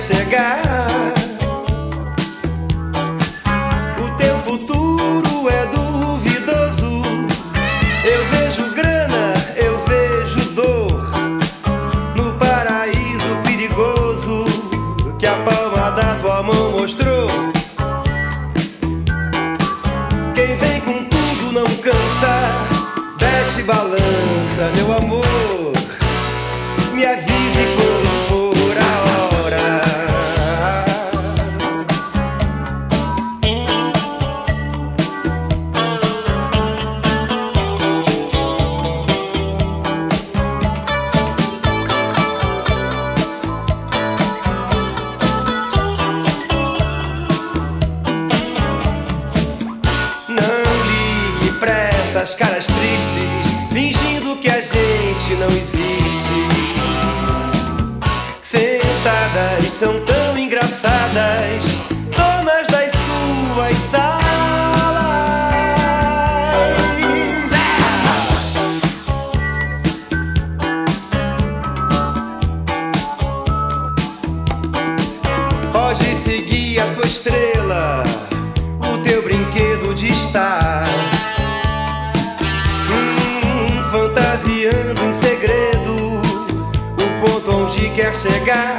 chegar. O teu futuro é duvidoso. Eu vejo grana, eu vejo dor no paraíso perigoso que a palma da tua mão mostrou. Quem vem com tudo não cansa, desce e balança, meu amor. Me avise quando for a hora. Não ligue pra essas caras tristes, fingindo que a gente não existe. Sentadas são tão engraçadas, donas das suas salas. Pode seguir a tua estrela, o teu brinquedo de estar fantasiando em segredo o ponto onde quer chegar.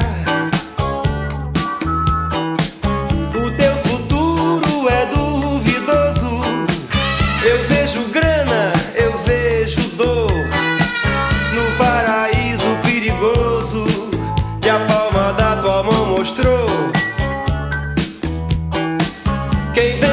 O teu futuro é duvidoso. Eu vejo grana, eu vejo dor no paraíso perigoso que a palma da tua mão mostrou. Quem vem